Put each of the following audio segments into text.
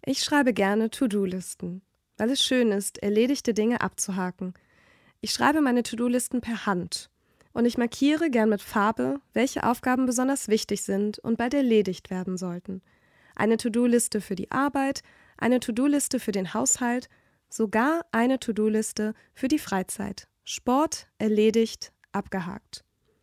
Ich schreibe gerne To-Do-Listen, weil es schön ist, erledigte Dinge abzuhaken. Ich schreibe meine To-Do-Listen per Hand und ich markiere gern mit Farbe, welche Aufgaben besonders wichtig sind und bald erledigt werden sollten. Eine To-Do-Liste für die Arbeit, eine To-Do-Liste für den Haushalt, sogar eine To-Do-Liste für die Freizeit. Sport erledigt, abgehakt.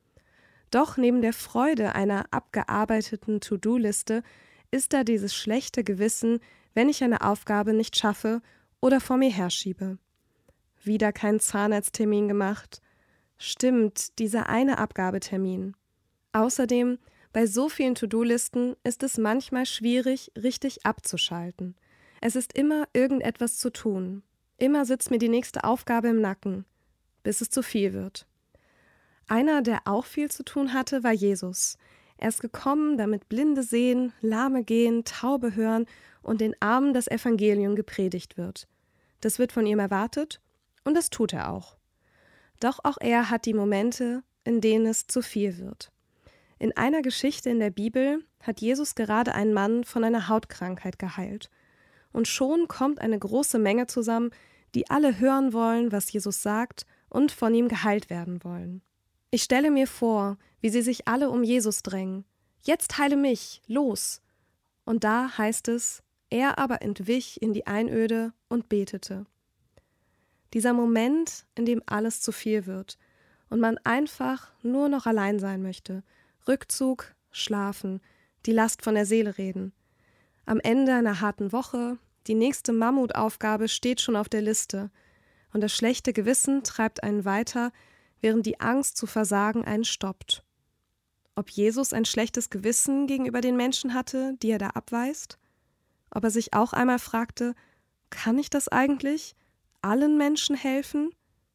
Doch neben der Freude einer abgearbeiteten To-Do-Liste ist da dieses schlechte Gewissen, wenn ich eine Aufgabe nicht schaffe oder vor mir herschiebe. Wieder keinen Zahnarzttermin gemacht. Stimmt, dieser eine Abgabetermin. Außerdem, bei so vielen To-Do-Listen ist es manchmal schwierig, richtig abzuschalten. Es ist immer irgendetwas zu tun. Immer sitzt mir die nächste Aufgabe im Nacken, bis es zu viel wird. Einer, der auch viel zu tun hatte, war Jesus. Er ist gekommen, damit Blinde sehen, Lahme gehen, Taube hören und den Armen das Evangelium gepredigt wird. Das wird von ihm erwartet und das tut er auch. Doch auch er hat die Momente, in denen es zu viel wird. In einer Geschichte in der Bibel hat Jesus gerade einen Mann von einer Hautkrankheit geheilt. Und schon kommt eine große Menge zusammen, die alle hören wollen, was Jesus sagt und von ihm geheilt werden wollen. Ich stelle mir vor, wie sie sich alle um Jesus drängen. Jetzt heile mich, los! Und da heißt es, er aber entwich in die Einöde und betete. Dieser Moment, in dem alles zu viel wird und man einfach nur noch allein sein möchte. Rückzug, schlafen, die Last von der Seele reden. Am Ende einer harten Woche, die nächste Mammutaufgabe steht schon auf der Liste und das schlechte Gewissen treibt einen weiter, während die Angst zu versagen einen stoppt. Ob Jesus ein schlechtes Gewissen gegenüber den Menschen hatte, die er da abweist? Ob er sich auch einmal fragte, kann ich das eigentlich? Allen Menschen helfen?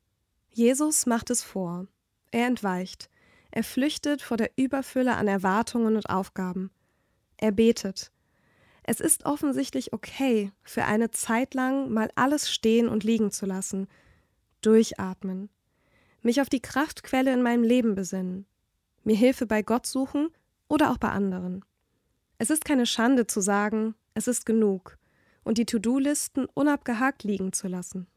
Jesus macht es vor. Er entweicht. Er flüchtet vor der Überfülle an Erwartungen und Aufgaben. Er betet. Es ist offensichtlich okay, für eine Zeit lang mal alles stehen und liegen zu lassen. Durchatmen. Mich auf die Kraftquelle in meinem Leben besinnen. Mir Hilfe bei Gott suchen oder auch bei anderen. Es ist keine Schande zu sagen, es ist genug und die To-Do-Listen unabgehakt liegen zu lassen.